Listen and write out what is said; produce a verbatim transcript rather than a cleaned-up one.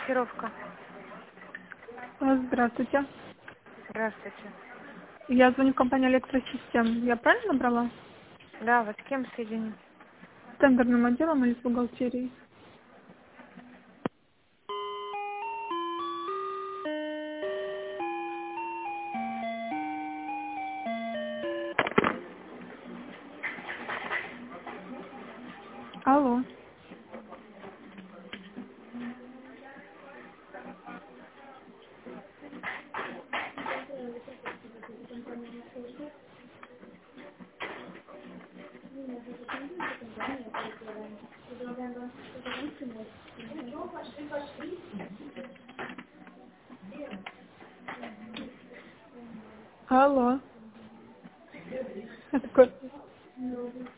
Тестировка. А, Здравствуйте. Здравствуйте. Я звоню в компанию Электросистем. Я правильно набрала? Да, вот с кем соединить? С тендерным отделом или с бухгалтерией? Алло. Алло. Это такой